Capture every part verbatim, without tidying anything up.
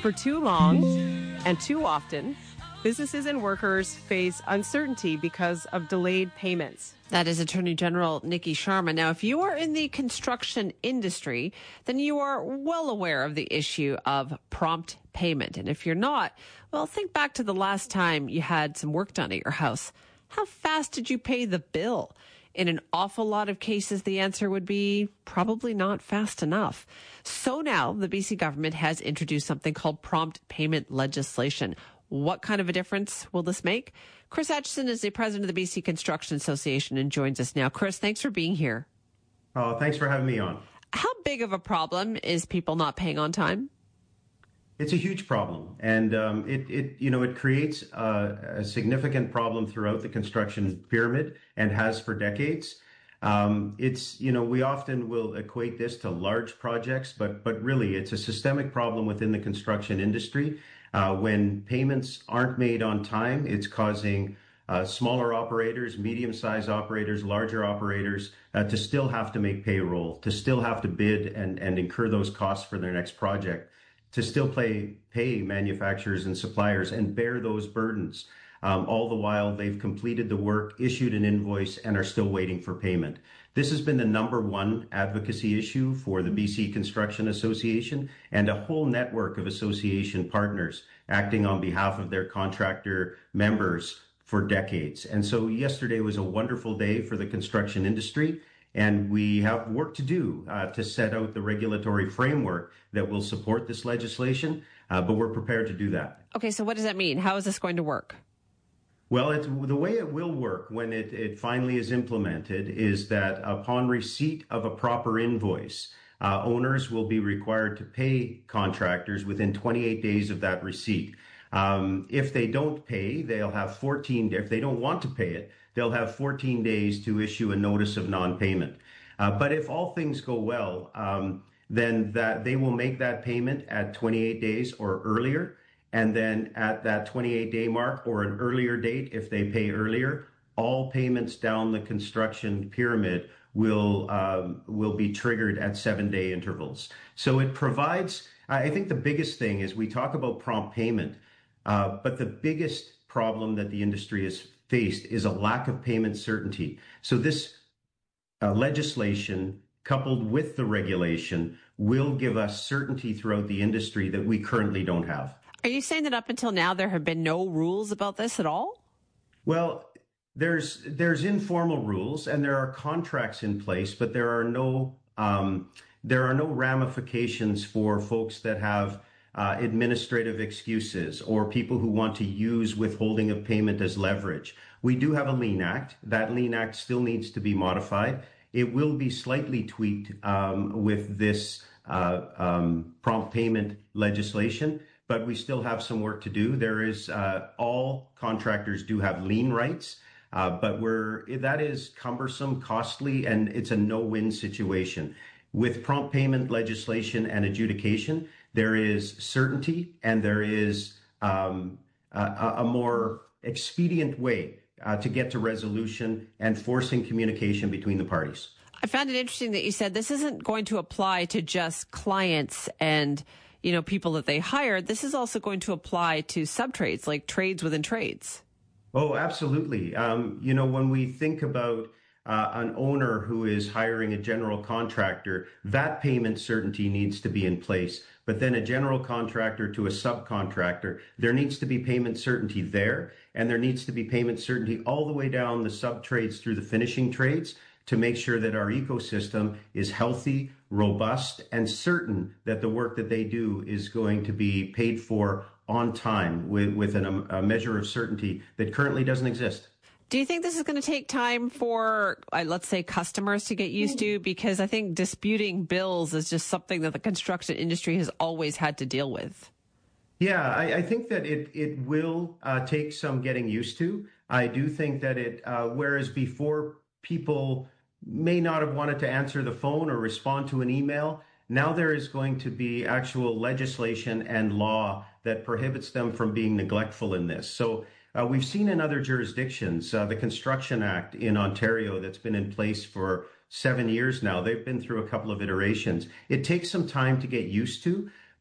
For too long and too often, businesses and workers face uncertainty because of delayed payments. That is Attorney General Nikki Sharma. Now, if you are in the construction industry, then you are well aware of the issue of prompt payment. And if you're not, well, think back to the last time you had some work done at your house. How fast did you pay the bill? In an awful lot of cases, the answer would be probably not fast enough. So now the B C government has introduced something called prompt payment legislation. What kind of a difference will this make? Chris Etchison is the president of the B C Construction Association and joins us now. Chris, thanks for being here. Oh, thanks for having me on. How big of a problem is people not paying on time? It's a huge problem, and um, it, it, you know, it creates a, a significant problem throughout the construction pyramid and has for decades. Um, it's, you know, we often will equate this to large projects, but but really, it's a systemic problem within the construction industry. Uh, when payments aren't made on time, it's causing uh, smaller operators, medium-sized operators, larger operators uh, to still have to make payroll, to still have to bid and and incur those costs for their next project, to still pay, pay manufacturers and suppliers and bear those burdens. Um, all the while they've completed the work, issued an invoice, and are still waiting for payment. This has been the number one advocacy issue for the B C Construction Association and a whole network of association partners acting on behalf of their contractor members for decades. And so yesterday was a wonderful day for the construction industry. And we have work to do uh, to set out the regulatory framework that will support this legislation, uh, but we're prepared to do that. Okay, so what does that mean? How is this going to work? Well, it's, the way it will work when it, it finally is implemented is that upon receipt of a proper invoice, uh, owners will be required to pay contractors within twenty-eight days of that receipt. Um, if they don't pay, they'll have fourteen, if they don't want to pay it, they'll have fourteen days to issue a notice of non-payment. Uh, but if all things go well, um, then that they will make that payment at twenty-eight days or earlier. And then at that twenty-eight day mark or an earlier date, if they pay earlier, all payments down the construction pyramid will um, will be triggered at seven day intervals. So it provides, I think the biggest thing is we talk about prompt payment, uh, but the biggest problem that the industry has faced is a lack of payment certainty. So this uh, legislation, coupled with the regulation, will give us certainty throughout the industry that we currently don't have. Are you saying that up until now there have been no rules about this at all? Well, there's there's informal rules and there are contracts in place, but there are no um, there are no ramifications for folks that have Uh, administrative excuses or people who want to use withholding of payment as leverage. We do have a lien act. That lien act still needs to be modified. It will be slightly tweaked um, with this uh, um, prompt payment legislation, but we still have some work to do. There is uh, all contractors do have lien rights, uh, but we're that is cumbersome, costly, and it's a no-win situation. With prompt payment legislation and adjudication, there is certainty and there is um, a, a more expedient way uh, to get to resolution and forcing communication between the parties. I found it interesting that you said this isn't going to apply to just clients and, you know, people that they hire. This is also going to apply to subtrades, like trades within trades. Oh, absolutely. Um, you know, when we think about Uh, an owner who is hiring a general contractor, that payment certainty needs to be in place. But then a general contractor to a subcontractor, there needs to be payment certainty there, and there needs to be payment certainty all the way down the sub-trades through the finishing trades to make sure that our ecosystem is healthy, robust, and certain that the work that they do is going to be paid for on time with, with an, a measure of certainty that currently doesn't exist. Do you think this is going to take time for, uh, let's say, customers to get used to? Because I think disputing bills is just something that the construction industry has always had to deal with. Yeah, I, I think that it, it will uh, take some getting used to. I do think that it, uh, whereas before people may not have wanted to answer the phone or respond to an email, now there is going to be actual legislation and law that prohibits them from being neglectful in this. So Uh, we've seen in other jurisdictions, uh, the Construction Act in Ontario that's been in place for seven years now. They've been through a couple of iterations. It takes some time to get used to,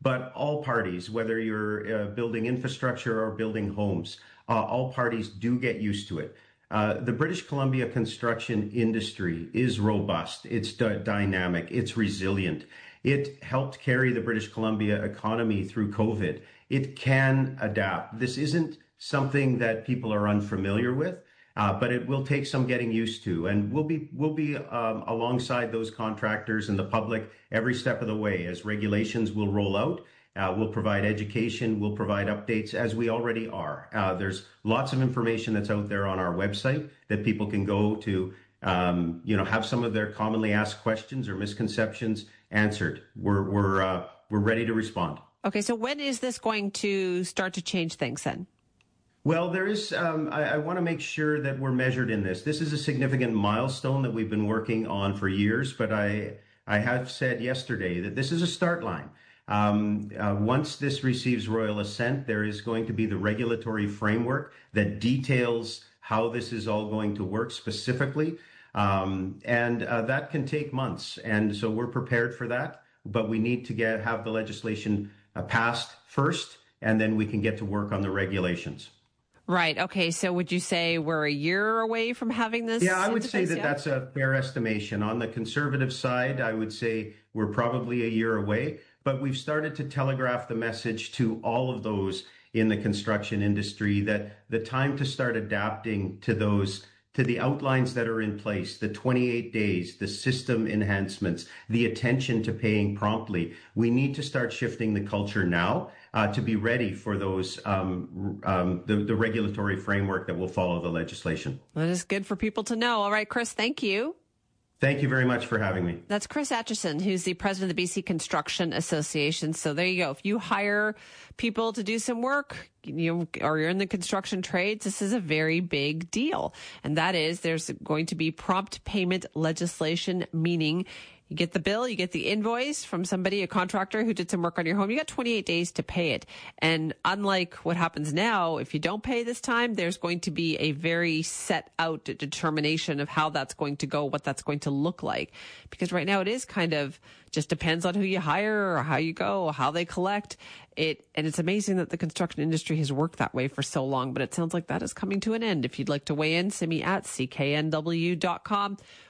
but all parties, whether you're uh, building infrastructure or building homes, uh, all parties do get used to it. Uh, the British Columbia construction industry is robust, it's d- dynamic, it's resilient. It helped carry the British Columbia economy through COVID. It can adapt. This isn't something that people are unfamiliar with, uh, but it will take some getting used to. And we'll be we'll be um, alongside those contractors and the public every step of the way as regulations will roll out. Uh, we'll provide education, we'll provide updates as we already are. Uh, there's lots of information that's out there on our website that people can go to, um, you know, have some of their commonly asked questions or misconceptions answered. We're we're uh, we're ready to respond. Okay, so when is this going to start to change things then? Well, there is. Um, I, I want to make sure that we're measured in this. This is a significant milestone that we've been working on for years, but I I have said yesterday that this is a start line. Um, uh, once this receives royal assent, there is going to be the regulatory framework that details how this is all going to work specifically. Um, and uh, that can take months. And so we're prepared for that, but we need to get have the legislation uh, passed first, and then we can get to work on the regulations. Right. Okay. So would you say we're a year away from having this? Yeah, I would say that yet? that's a fair estimation. On the conservative side, I would say we're probably a year away. But we've started to telegraph the message to all of those in the construction industry that the time to start adapting to those, to the outlines that are in place, the twenty-eight days, the system enhancements, the attention to paying promptly. We need to start shifting the culture now uh, to be ready for those, um, um, the, the regulatory framework that will follow the legislation. That is good for people to know. All right, Chris, thank you. Thank you very much for having me. That's Chris Atchison, who's the president of the B C Construction Association. So there you go. If you hire people to do some work, you know, or you're in the construction trades, this is a very big deal. And that is there's going to be prompt payment legislation, meaning you get the bill, you get the invoice from somebody, a contractor who did some work on your home. You got twenty-eight days to pay it. And unlike what happens now, if you don't pay this time, there's going to be a very set out determination of how that's going to go, what that's going to look like. Because right now it is kind of just depends on who you hire or how you go, how they collect it. And it's amazing that the construction industry has worked that way for so long, but it sounds like that is coming to an end. If you'd like to weigh in, send me at c k n w dot com